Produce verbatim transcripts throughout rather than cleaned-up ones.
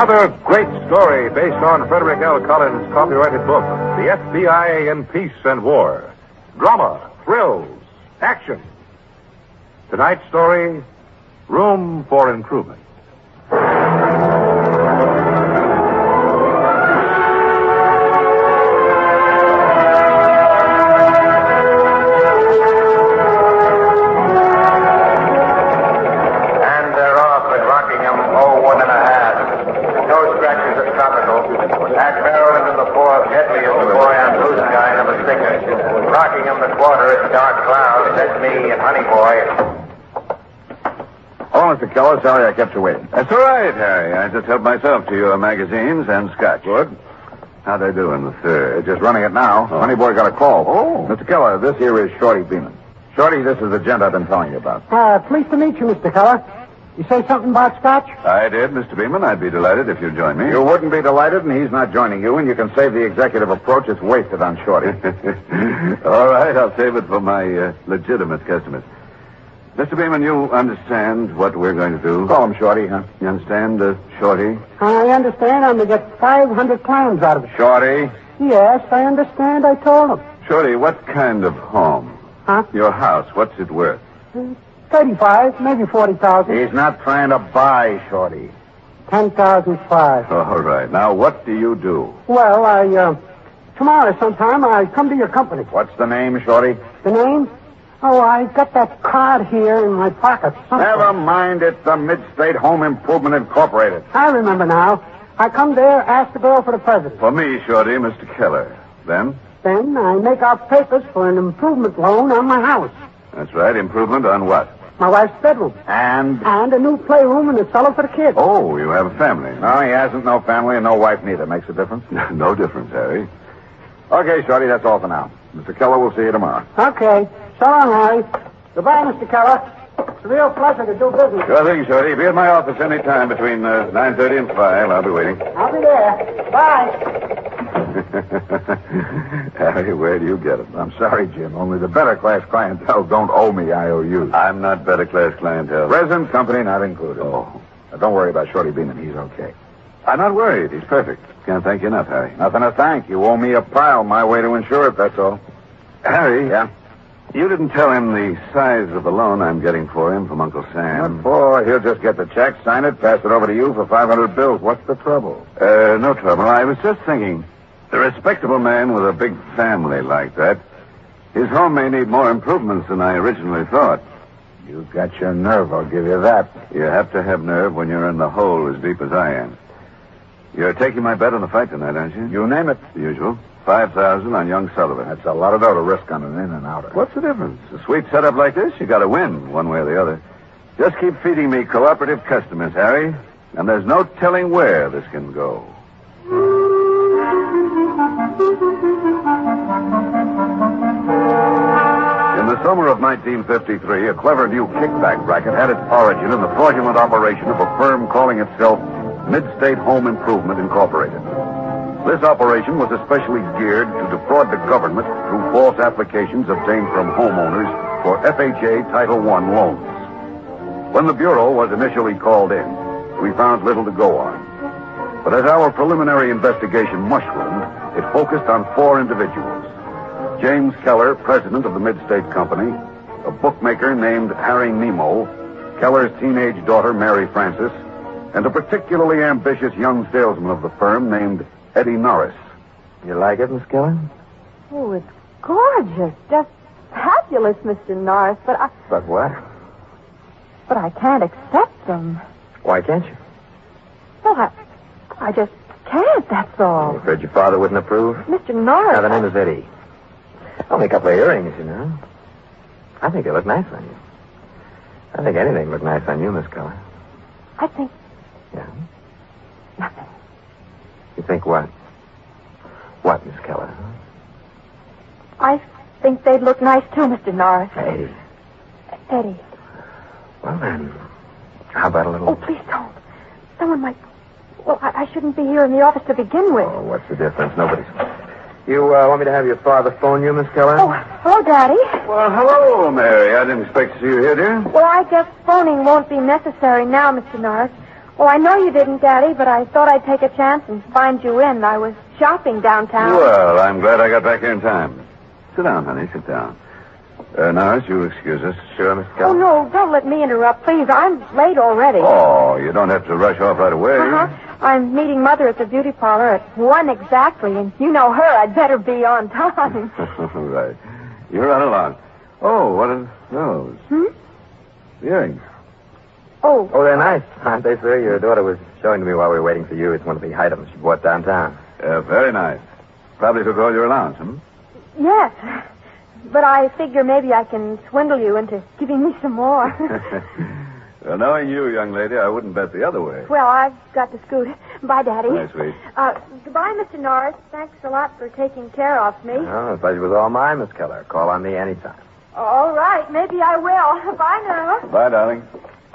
Another great story based on Frederick L. Collins' copyrighted book, The F B I in Peace and War. Drama, thrills, action. Tonight's story, Room for Improvement. Rockingham, the quarter, it's dark clouds. That's me and Honey Boy. Oh, Mister Keller, sorry I kept you waiting. That's all right, Harry. I just helped myself to your magazines and scotch. Good. How'd they do in the third? They're just running it now. Oh. Honey Boy got a call. Oh. Mister Keller, this here is Shorty Beeman. Shorty, this is the gent I've been telling you about. Uh, pleased to meet you, Mister Keller. You say something about scotch? I did, Mister Beeman. I'd be delighted if you'd join me. You wouldn't be delighted, and he's not joining you, and you can save the executive approach. It's wasted on Shorty. All right, I'll save it for my uh, legitimate customers. Mister Beeman, you understand what we're going to do? Call him Shorty, huh? You understand, uh, Shorty? I understand I'm to get five hundred clams out of it. Shorty? Yes, I understand. I told him. Shorty, what kind of home? Huh? Your house, what's it worth? Uh, Thirty-five, maybe forty thousand. He's not trying to buy, Shorty. Ten thousand five. All right. Now, what do you do? Well, I, uh, tomorrow sometime I come to your company. What's the name, Shorty? The name? Oh, I got that card here in my pocket. Somewhere. Never mind. It's the Mid-State Home Improvement Incorporated. I remember now. I come there, ask the girl for the president. For me, Shorty, Mister Keller. Then? Then I make out papers for an improvement loan on my house. That's right. Improvement on what? My wife's bedroom. And? And a new playroom and a cellar for the kids. Oh, you have a family. No, he hasn't no family and no wife neither. Makes a difference? No difference, Harry. Okay, Shorty, that's all for now. Mister Keller, we'll see you tomorrow. Okay. So long, Harry. Goodbye, Mister Keller. It's a real pleasure to do business. Sure thing, Shorty. Be at my office any time between uh, nine thirty and five. I'll be waiting. I'll be there. Bye. Harry, where do you get it? I'm sorry, Jim. Only the better class clientele don't owe me I O Us. I'm not better class clientele. Present company not included. Oh. Now, don't worry about Shorty Beeman. He's okay. I'm not worried. He's perfect. Can't thank you enough, Harry. Nothing to thank. You owe me a pile. My way to insure it, that's all. Harry? Yeah? You didn't tell him the size of the loan I'm getting for him from Uncle Sam. What for? He'll just get the check, sign it, pass it over to you for five hundred bills. What's the trouble? Uh, no trouble. I was just thinking, a respectable man with a big family like that, his home may need more improvements than I originally thought. You've got your nerve, I'll give you that. You have to have nerve when you're in the hole as deep as I am. You're taking my bet on the fight tonight, aren't you? You name it. The usual. Five thousand on young Sullivan. That's a lot of dough to risk on an in and outer. What's the difference? A sweet setup like this, you got to win one way or the other. Just keep feeding me cooperative customers, Harry, and there's no telling where this can go. In the summer of nineteen fifty-three, a clever new kickback racket had its origin in the fraudulent operation of a firm calling itself Mid-State Home Improvement Incorporated. This operation was especially geared to defraud the government through false applications obtained from homeowners for F H A Title I loans. When the Bureau was initially called in, we found little to go on. But as our preliminary investigation mushroomed, it focused on four individuals. James Keller, president of the Mid-State Company, a bookmaker named Harry Nemo, Keller's teenage daughter, Mary Frances, and a particularly ambitious young salesman of the firm named Eddie Norris. You like it, Miss Keller? Oh, it's gorgeous. Just fabulous, Mister Norris. But I... But what? But I can't accept them. Why can't you? Well, I... I just can't, that's all. I'm afraid your father wouldn't approve? Mister Norris... Now, the name is Eddie. Only a couple of earrings, you know. I think they look nice on you. I think anything look nice on you, Miss Keller. I think... Yeah? Nothing. You think what? What, Miss Keller? I think they'd look nice, too, Mister Norris. Eddie. Eddie. Well, then, how about a little... Oh, please don't. Someone might... Well, I, I shouldn't be here in the office to begin with. Oh, what's the difference? Nobody's... You uh, want me to have your father phone you, Miss Keller? Oh, hello, Daddy. Well, hello, Mary. I didn't expect to see you here, dear. Well, I guess phoning won't be necessary now, Mister Norris. Well, Oh, I know you didn't, Daddy, but I thought I'd take a chance and find you in. I was shopping downtown. Well, I'm glad I got back here in time. Sit down, honey. Sit down. Uh, Norris, you'll excuse us. Sure, Miss Oh, Keller? no, don't let me interrupt, please. I'm late already. Oh, you don't have to rush off right away. Uh-huh. I'm meeting Mother at the beauty parlor at one exactly, and you know her. I'd better be on time. Right. You run along. Oh, what are those? Hmm? The earrings. Oh. Oh, they're nice, aren't they, sir? Your daughter was showing to me while we were waiting for you. It's one of the items she bought downtown. Uh, very nice. Probably took all your allowance, hmm? Yes. But I figure maybe I can swindle you into giving me some more. Well, knowing you, young lady, I wouldn't bet the other way. Well, I've got to scoot. Bye, Daddy. Bye, sweet. Uh, goodbye, Mister Norris. Thanks a lot for taking care of me. Oh, the pleasure was all mine, Miss Keller. Call on me anytime. All right. Maybe I will. Bye now. Bye, darling.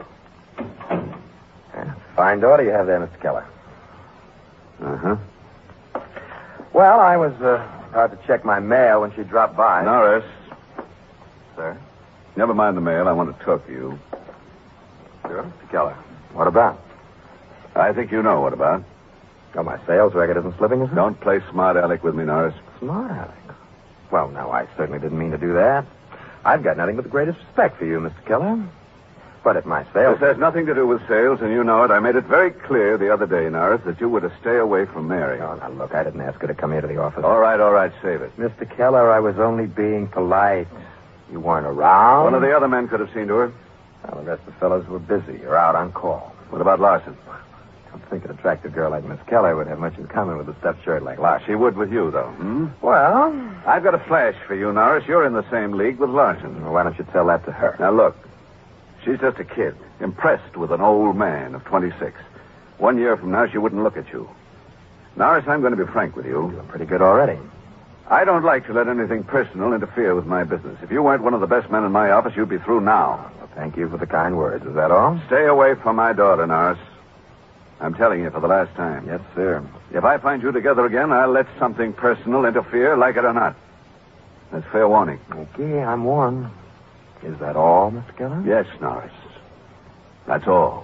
Yeah, fine daughter you have there, Mister Keller. Uh-huh. Well, I was uh, about to check my mail when she dropped by. Norris. Sir? Never mind the mail. I want to talk to you. Sure, Mister Keller. What about? I think you know what about. Oh, my sales record isn't slipping, is it? Don't play smart aleck with me, Norris. Smart, Alex. Well, no, I certainly didn't mean to do that. I've got nothing but the greatest respect for you, Mister Keller. But if my sales... This has nothing to do with sales, and you know it. I made it very clear the other day, Norris, that you were to stay away from Mary. Oh, now, look, I didn't ask her to come here to the office. All right, all right, save it. Mister Keller, I was only being polite. You weren't around. One of the other men could have seen to her. Well, the rest of the fellows were busy or out on call. What about Larson? I don't think an attractive girl like Miss Keller would have much in common with a stuffed shirt like Larson. She would with you, though. Hmm? Well, I've got a flash for you, Norris. You're in the same league with Larson. why don't you tell that to her? Now, look. She's just a kid, impressed with an old man of twenty-six. One year from now, she wouldn't look at you. Norris, I'm going to be frank with you. You're pretty good already. I don't like to let anything personal interfere with my business. If you weren't one of the best men in my office, you'd be through now. Well, thank you for the kind words. Is that all? Stay away from my daughter, Norris. I'm telling you for the last time. Yes, sir. If I find you together again, I'll let something personal interfere, like it or not. That's fair warning. Okay, I'm warned. Is that all, Mister Keller? Yes, Norris. That's all.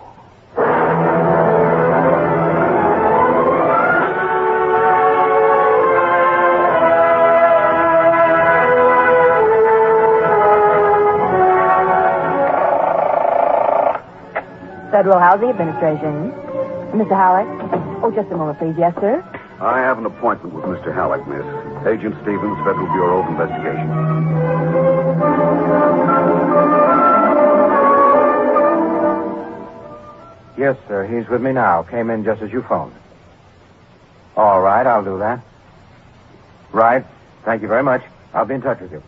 Federal Housing Administration. Mister Halleck. Oh, just a moment, please. Yes, sir. I have an appointment with Mister Halleck, miss. Agent Stevens, Federal Bureau of Investigation. Yes, sir. He's with me now. Came in just as you phoned. All right, I'll do that. Right. Thank you very much. I'll be in touch with you.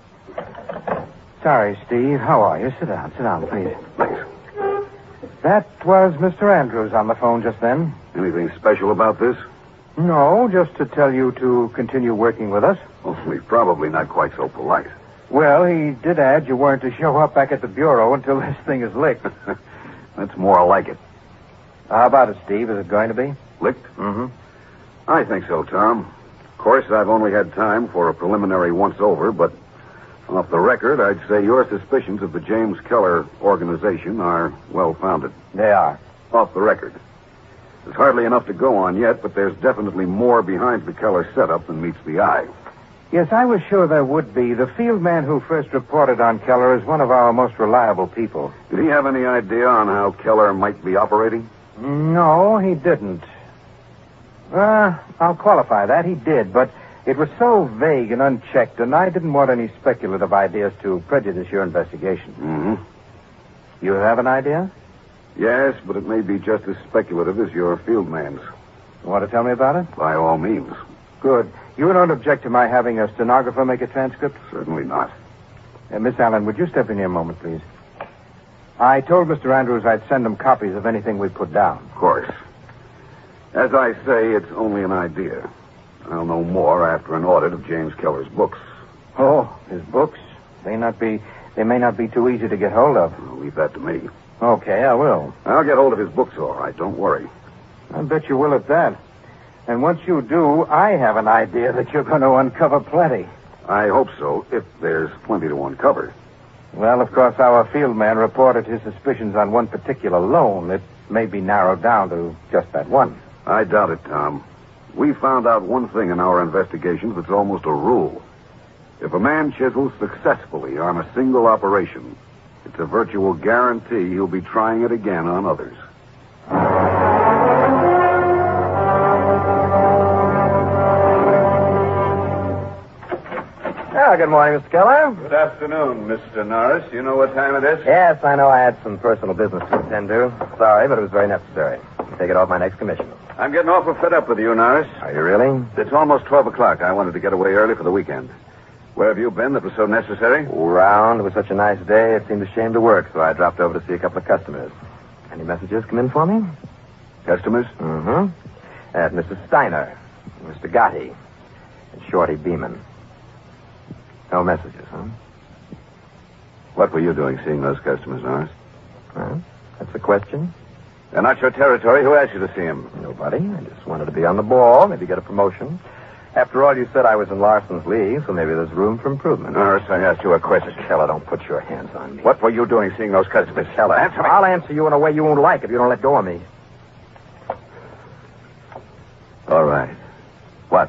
Sorry, Steve. How are you? Sit down. Sit down, please. Thanks. That was Mister Andrews on the phone just then. Anything special about this? No, just to tell you to continue working with us. Only probably not quite so polite. Well, he did add you weren't to show up back at the Bureau until this thing is licked. That's more like it. How about it, Steve? Is it going to be? Licked? Mm-hmm. I think so, Tom. Of course, I've only had time for a preliminary once-over, but off the record, I'd say your suspicions of the James Keller organization are well-founded. They are. Off the record. There's hardly enough to go on yet, but there's definitely more behind the Keller setup than meets the eye. Yes, I was sure there would be. The field man who first reported on Keller is one of our most reliable people. Did he have any idea on how Keller might be operating? No, he didn't. Uh, I'll qualify that. He did, but it was so vague and unchecked, and I didn't want any speculative ideas to prejudice your investigation. Mm-hmm. You have an idea? Yes, but it may be just as speculative as your field man's. You want to tell me about it? By all means. Good. You don't object to my having a stenographer make a transcript? Certainly not. Uh, Miss Allen, would you step in here a moment, please? I told Mister Andrews I'd send him copies of anything we put down. Of course. As I say, it's only an idea. I'll know more after an audit of James Keller's books. Oh, his books? They not be. They may not be too easy to get hold of. I'll leave that to me. Okay, I will. I'll get hold of his books, all right. Don't worry. I bet you will at that. And once you do, I have an idea that you're going to uncover plenty. I hope so, if there's plenty to uncover. Well, of course, our field man reported his suspicions on one particular loan. It may be narrowed down to just that one. I doubt it, Tom. We found out one thing in our investigations that's almost a rule. If a man chisels successfully on a single operation, it's a virtual guarantee he'll be trying it again on others. Oh, good morning, Mister Keller. Good afternoon, Mister Norris. You know what time it is? Yes, I know I had some personal business to attend to. Sorry, but it was very necessary. I'll take it off my next commission. I'm getting awful fed up with you, Norris. Are you really? It's almost twelve o'clock. I wanted to get away early for the weekend. Where have you been that was so necessary? Round. It was such a nice day, it seemed a shame to work, so I dropped over to see a couple of customers. Any messages come in for me? Customers? Mm-hmm. At Missus Steiner, Mister Gotti, and Shorty Beeman. No messages, huh? What were you doing seeing those customers, Norris? Well, that's the question. They're not your territory. Who asked you to see them? Nobody. I just wanted to be on the ball, maybe get a promotion. After all, you said I was in Larson's league, so maybe there's room for improvement. Norris, I asked you a question. Keller, don't put your hands on me. What were you doing seeing those customers? Keller, Answer me. I'll answer you in a way you won't like if you don't let go of me. All right. What?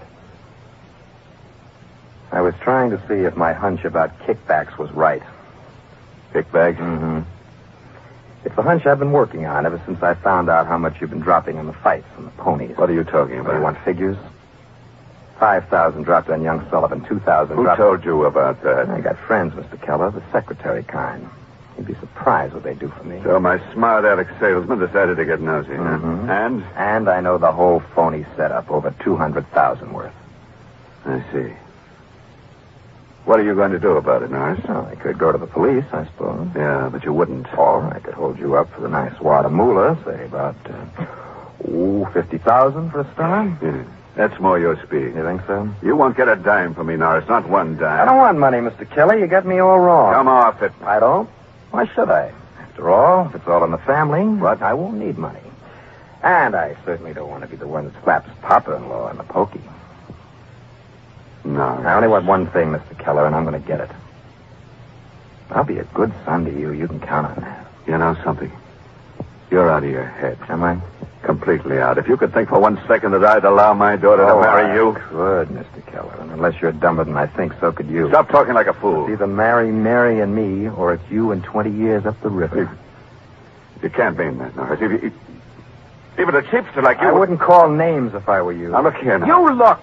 I was trying to see if my hunch about kickbacks was right. Kickbacks? Mm-hmm. It's a hunch I've been working on ever since I found out how much you've been dropping on the fights and the ponies. What are you talking about? Do you want figures? Five thousand dropped on young Sullivan. Two thousand Who dropped... told you about that? I got friends, Mister Keller, the secretary kind. You'd be surprised what they do for me. So my smart aleck salesman decided to get nosy, huh? Mhm. And? And I know the whole phony setup, over two hundred thousand worth. I see. What are you going to do about it, Norris? Well, I could go to the police, I suppose. Yeah, but you wouldn't. Or I could hold you up for the nice wad of moolah, say about, uh, ooh, fifty thousand for a start. Yeah. That's more your speed. You think so? You won't get a dime from me, Norris. Not one dime. I don't want money, Mister Kelly. You got me all wrong. Come off it. I don't. Why should I? After all, if it's all in the family, but I won't need money. And I certainly don't want to be the one that slaps Papa-in-law in the pokey. No. I only want one thing, Mister Keller, and I'm going to get it. I'll be a good son to you. You can count on that. You know something? You're out of your head. Am I? Completely out. If you could think for one second that I'd allow my daughter oh, to marry I you. Could, Mister Keller. And unless you're dumber than I think, so could you. Stop talking like a fool. It's either marry Mary and me, or it's you and twenty years up the river. You, you can't mean that, Norris. If you, even a cheapster like you... I wouldn't call names if I were you. Now, look here, now. You look!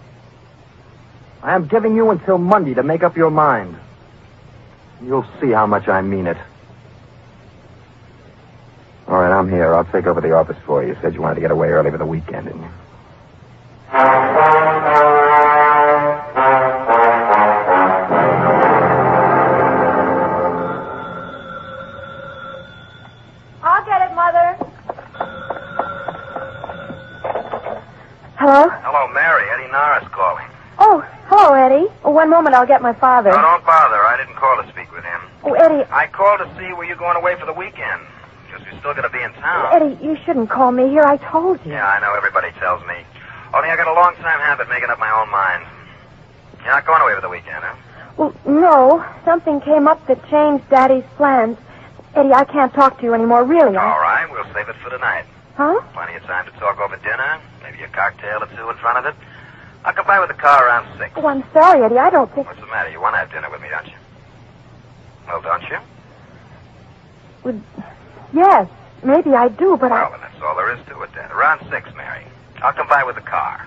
I am giving you until Monday to make up your mind. You'll see how much I mean it. All right, I'm here. I'll take over the office for you. You said you wanted to get away early for the weekend, didn't you? I'll get it, Mother. Hello? Hello, Mary. Eddie Norris calling. Oh, hello, Eddie. Oh, one moment, I'll get my father. No, don't bother. I didn't call to speak with him. Oh, Eddie, I called to see were you going away for the weekend. Because you're still going to be in town. Eddie, you shouldn't call me here. I told you. Yeah, I know. Everybody tells me. Only I got a long-time habit making up my own mind. You're not going away for the weekend, huh? Well, no. Something came up that changed Daddy's plans. Eddie, I can't talk to you anymore, really. I... All right. We'll save it for tonight. Huh? Plenty of time to talk over dinner. Maybe a cocktail or two in front of it. I'll come by with the car around six. Oh, I'm sorry, Eddie. I don't think... What's the matter? You want to have dinner with me, don't you? Well, don't you? Well, yes, maybe I do, but Well, I... then that's all there is to it, then. Around six, Mary. I'll come by with the car.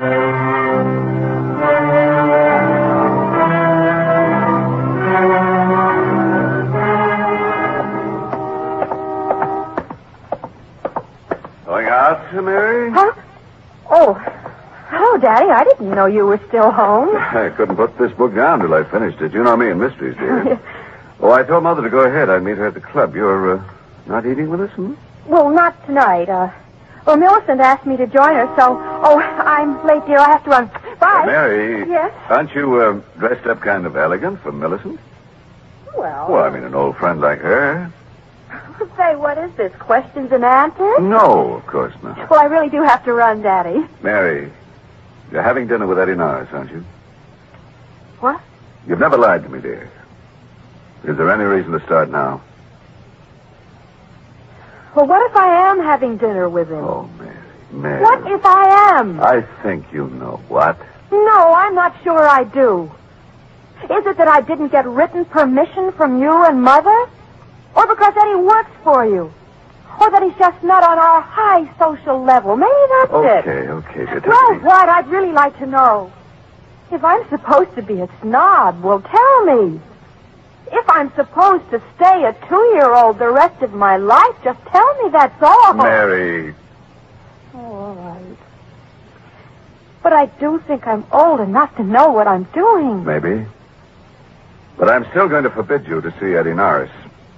Going out, Mary? Huh? Oh, hello, Daddy. I didn't know you were still home. I couldn't put this book down till I finished it. You know me and mysteries, dear. Oh, I told Mother to go ahead. I'd meet her at the club. You're uh, not eating with us, hmm? Well, not tonight. Uh, well, Millicent asked me to join her, so... Oh, I'm late, dear. I have to run. Bye. Uh, Mary. Yes? Aren't you uh, dressed up kind of elegant for Millicent? Well... Well, I mean, an old friend like her. Say, what is this? Questions and answers? No, of course not. Well, I really do have to run, Daddy. Mary, you're having dinner with Eddie Norris, aren't you? What? You've never lied to me, dear. Is there any reason to start now? But what if I am having dinner with him? Oh, Mary, Mary. What if I am? I think you know what. No, I'm not sure I do. Is it that I didn't get written permission from you and Mother? Or because Eddie works for you? Or that he's just not on our high social level? Maybe that's it. Okay, okay, dear. Well, what? I'd really like to know. If I'm supposed to be a snob, well, tell me. If I'm supposed to stay a two-year-old the rest of my life, just tell me that's all. Mary. Oh, all right. But I do think I'm old enough to know what I'm doing. Maybe. But I'm still going to forbid you to see Eddie Norris.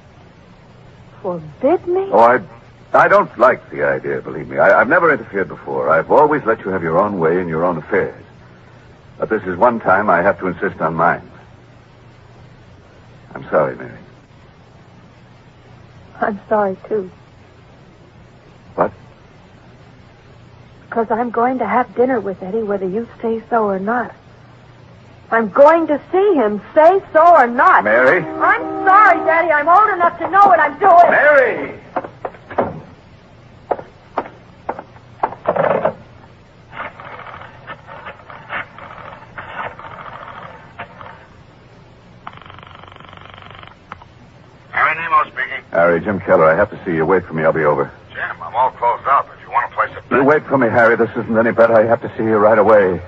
Forbid me? Oh, I, I don't like the idea, believe me. I, I've never interfered before. I've always let you have your own way in your own affairs. But this is one time I have to insist on mine. I'm sorry, Mary. I'm sorry, too. What? Because I'm going to have dinner with Eddie whether you say so or not. I'm going to see him, say so or not. Mary? I'm sorry, Daddy. I'm old enough to know what I'm doing. Mary! Harry Nemo speaking. Harry, Jim Keller, I have to see you. Wait for me. I'll be over. Jim, I'm all closed up. If you want to place a bet. You wait for me, Harry. This isn't any better. I have to see you right away.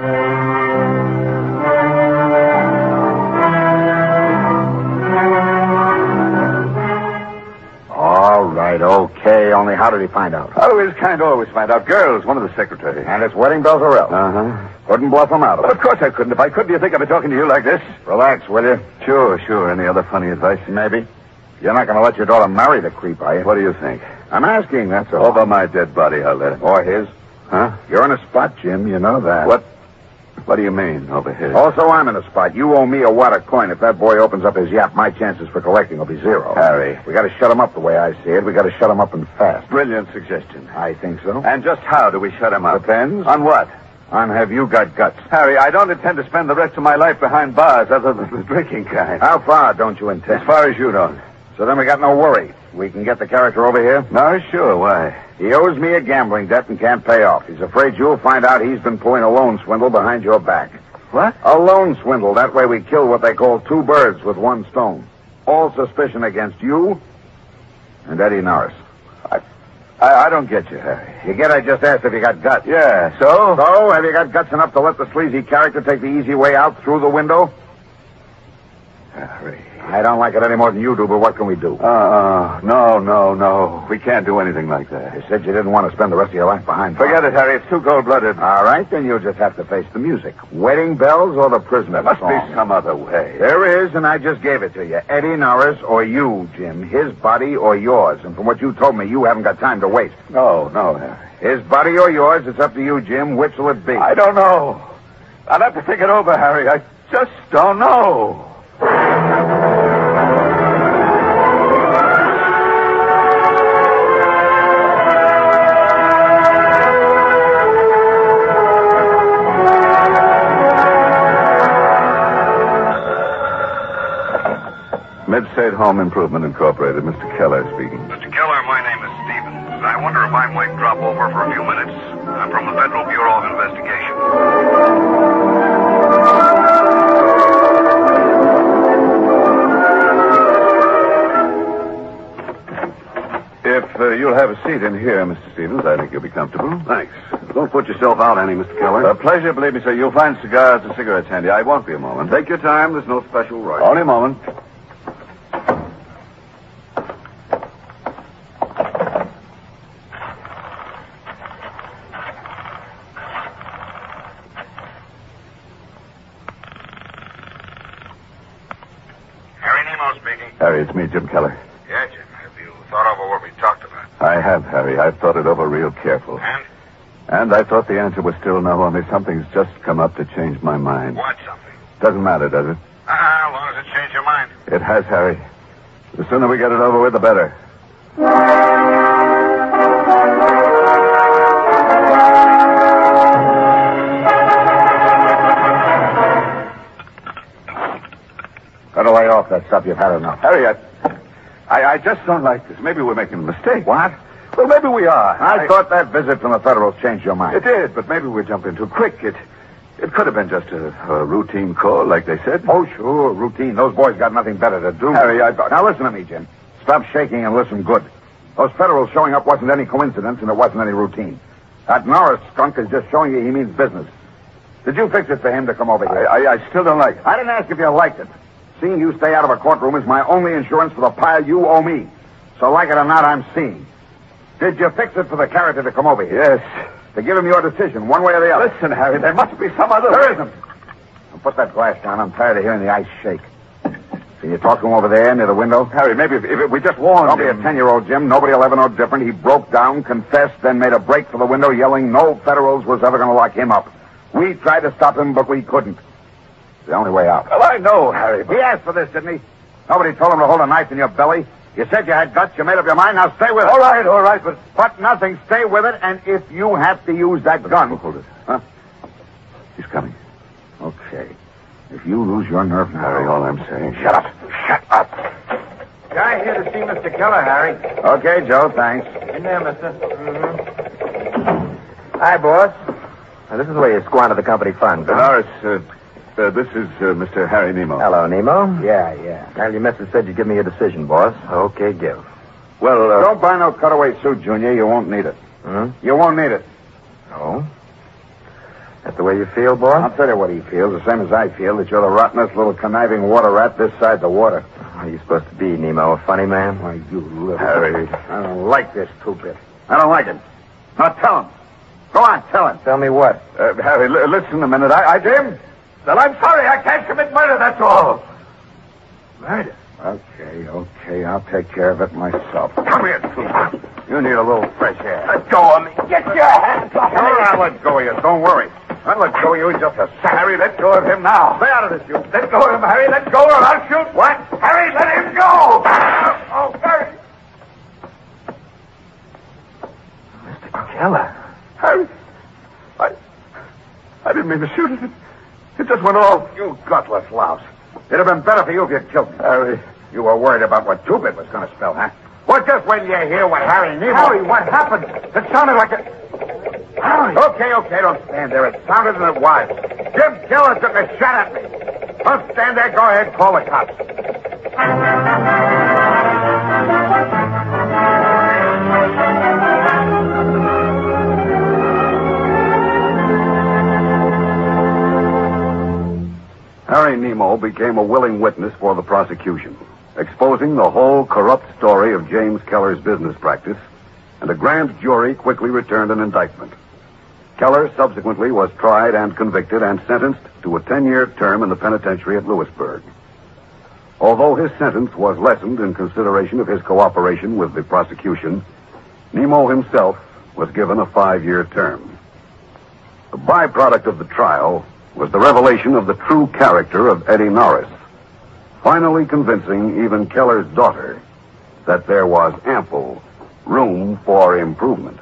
All right, okay. Only how did he find out? I always kind of always find out. Girls, one of the secretaries. And it's wedding bells or else. Uh-huh. Couldn't bluff him out of Well, it. of course I couldn't. If I could, do you think I'd be talking to you like this? Relax, will you? Sure, sure. Any other funny advice? Maybe. You're not going to let your daughter marry the creep, are you? What do you think? I'm asking, that's all. Over my dead body, I'll let him. Or his. Huh? You're in a spot, Jim. You know that. What? What do you mean, over here? Also, I'm in a spot. You owe me a wad of coin. If that boy opens up his yap, my chances for collecting will be zero. Harry. We got to shut him up the way I see it. We got to shut him up and fast. Brilliant suggestion. I think so. And just how do we shut him up? Depends. On what? On have you got guts? Harry, I don't intend to spend the rest of my life behind bars other than the drinking kind. How far don't you intend? As far as you don't. So then we got no worry. We can get the character over here. No, sure. Why? He owes me a gambling debt and can't pay off. He's afraid you'll find out he's been pulling a loan swindle behind your back. What? A loan swindle. That way we kill what they call two birds with one stone. All suspicion against you and Eddie Norris. I, I, I don't get you, Harry. You get I just asked if you got guts. Yeah, so? So, have you got guts enough to let the sleazy character take the easy way out through the window? Harry. I don't like it any more than you do, but what can we do? Uh-uh. No, no, no. We can't do anything like that. You said you didn't want to spend the rest of your life behind bars. Forget it, Harry. It's too cold-blooded. All right, then you'll just have to face the music. Wedding bells or the prisoner There must song? be some other way. There is, and I just gave it to you. Eddie Norris or you, Jim. His body or yours. And from what you told me, you haven't got time to waste. No, no, Harry. His body or yours, it's up to you, Jim. Which will it be? I don't know. I'll have to think it over, Harry. I just don't know. Mid-State Home Improvement Incorporated. Mister Keller speaking. Mister Keller, my name is Stevens. I wonder if I might drop over for a few minutes. I'm from the Federal Bureau of Investigation. If uh, you'll have a seat in here, Mister Stevens, I think you'll be comfortable. Thanks. Don't put yourself out any, Mister Keller. A pleasure, believe me, sir. You'll find cigars and cigarettes handy. I won't be a moment. Take your time. There's no special rush. Only a moment. Harry Nemo speaking. Harry, it's me, Jim Keller. Yeah, Jim. Have you thought over what we talked about? I have, Harry. I've thought it over real careful. And? And I thought the answer was still no, only something's just come up to change my mind. What something? Doesn't matter, does it? Ah, as long as it changed your mind. It has, Harry. The sooner we get it over with, the better. Got to lay off that stuff. You've had enough. Harry, I, I, I just don't like this. Maybe we're making a mistake. What? Well, maybe we are. I, I thought that visit from the Federals changed your mind. It did, but maybe we're jumping too quick. It it could have been just a, a routine call, like they said. Oh, sure, routine. Those boys got nothing better to do. Harry, I thought... Now, listen to me, Jim. Stop shaking and listen good. Those Federals showing up wasn't any coincidence, and it wasn't any routine. That Norris skunk is just showing you he means business. Did you fix it for him to come over here? I, I, I still don't like it. I didn't ask if you liked it. Seeing you stay out of a courtroom is my only insurance for the pile you owe me. So like it or not, I'm seeing. Did you fix it for the character to come over here? Yes. To give him your decision, one way or the other? Listen, Harry, there must be some other There way. isn't. Now put that glass down. I'm tired of hearing the ice shake. Can you talk to him over there near the window? Harry, maybe if, if we just warned Don't be him. a ten-year-old, Jim. Nobody will ever know different. He broke down, confessed, then made a break for the window, yelling no Federals was ever going to lock him up. We tried to stop him, but we couldn't. It's the only way out. Well, I know, Harry, but... He asked for this, didn't he? Nobody told him to hold a knife in your belly. You said you had guts. You made up your mind. Now stay with it. All right, all right, but... But nothing. Stay with it, and if you have to use that gun... Oh, hold it. Huh? He's coming. Okay. If you lose your nerve now... Harry, all I'm saying... Shut up. Shut up. Guy here to see Mister Keller, Harry. Okay, Joe, thanks. In there, mister. Mm-hmm. Hi, boss. Now, this is where you squander the company funds, huh? Norris, uh, uh, this is uh, Mister Harry Nemo. Hello, Nemo. Yeah, yeah. Well, your missus said you'd give me your decision, boss. Okay, give. Well, uh... Don't buy no cutaway suit, Junior. You won't need it. Hmm? You won't need it. Oh? That's the way you feel, boy? I'll tell you what he feels, the same as I feel, that you're the rottenest little conniving water rat this side the water. How are you supposed to be, Nemo? A funny man? Why, you little... Harry. I don't like this two-bit. I don't like it. Now tell him. Go on, tell him. Tell me what? Uh, Harry, l- listen a minute. I, I... Jim? Well, I'm sorry. I can't commit murder, that's all. Murder? Okay, okay. I'll take care of it myself. Come here, Tuba. You need a little fresh air. Let go of me. Get your hands off All right, I'll let go of you. Don't worry. I'll let go of you in just a second. Harry, let go of him now. Stay out of this, you. Let go of him, Harry. Let go or I'll shoot. What? Harry, let him go. Oh, Harry. Mister Keller. Harry. I... I didn't mean to shoot it. It just went off. You gutless louse. It'd have been better for you if you'd killed me. Harry. You were worried about what two-bit was going to spell, huh? Well, just when you hear what Harry Nemo... Harry, what happened? It sounded like a... Harry! Okay, okay, don't stand there. It sounded and it was. Jim Keller took a shot at me. Don't stand there. Go ahead, call the cops. Harry Nemo became a willing witness for the prosecution, exposing the whole corrupt story of James Keller's business practice, and a grand jury quickly returned an indictment. Keller subsequently was tried and convicted and sentenced to a ten-year term in the penitentiary at Lewisburg. Although his sentence was lessened in consideration of his cooperation with the prosecution, Nemo himself was given a five-year term. The byproduct of the trial was the revelation of the true character of Eddie Norris, finally convincing even Keller's daughter that there was ample room for improvement.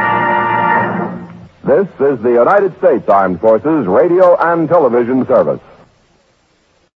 This is the United States Armed Forces Radio and Television Service.